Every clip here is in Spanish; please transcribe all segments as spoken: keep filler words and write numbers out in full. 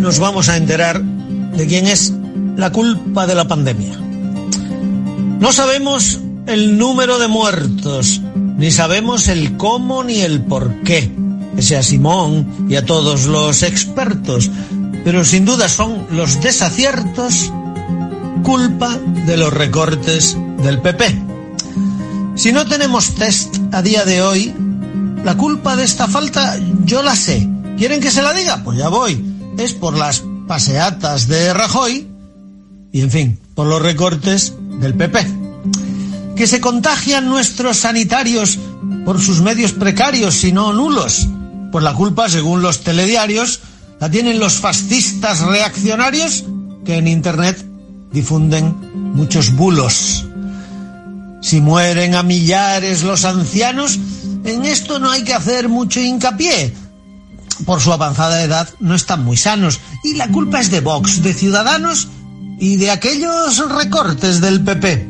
nos vamos a enterar de quién es la culpa de la pandemia. No sabemos el número de muertos, ni sabemos el cómo ni el por qué, pese a Simón y a todos los expertos, pero sin duda son los desaciertos culpa de los recortes del P P. Si no tenemos test a día de hoy, la culpa de esta falta yo la sé. ¿Quieren que se la diga? Pues ya voy. Es por las paseatas de Rajoy y, en fin, por los recortes del P P. Que se contagian nuestros sanitarios por sus medios precarios, si no nulos. Pues la culpa, según los telediarios, la tienen los fascistas reaccionarios que en Internet difunden muchos bulos. Si mueren a millares los ancianos, en esto no hay que hacer mucho hincapié. Por su avanzada edad no están muy sanos. Y la culpa es de Vox, de Ciudadanos y de aquellos recortes del P P.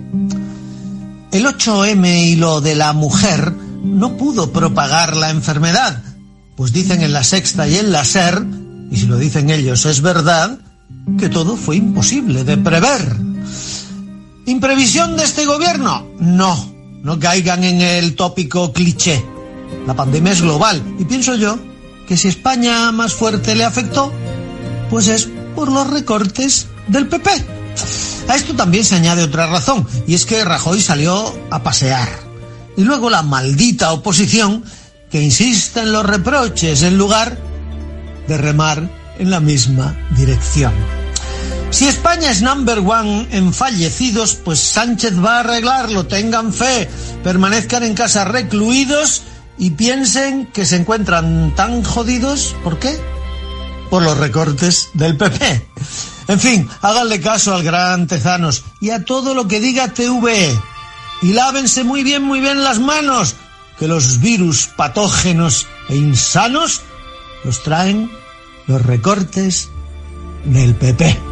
El ocho eme y lo de la mujer no pudo propagar la enfermedad, pues dicen en La Sexta y en la SER, y si lo dicen ellos es verdad, que todo fue imposible de prever. ¿Imprevisión de este gobierno? No, no caigan en el tópico cliché. La pandemia es global y pienso yo que si España más fuerte le afectó, pues es por los recortes del P P. A esto también se añade otra razón, y es que Rajoy salió a pasear. Y luego la maldita oposición que insiste en los reproches en lugar de remar en la misma dirección. Si España es number one en fallecidos, pues Sánchez va a arreglarlo, tengan fe, permanezcan en casa recluidos y piensen que se encuentran tan jodidos, ¿por qué? Por los recortes del P P. En fin, háganle caso al gran Tezanos y a todo lo que diga T V E. Y lávense muy bien, muy bien las manos, que los virus patógenos e insanos los traen los recortes del P P.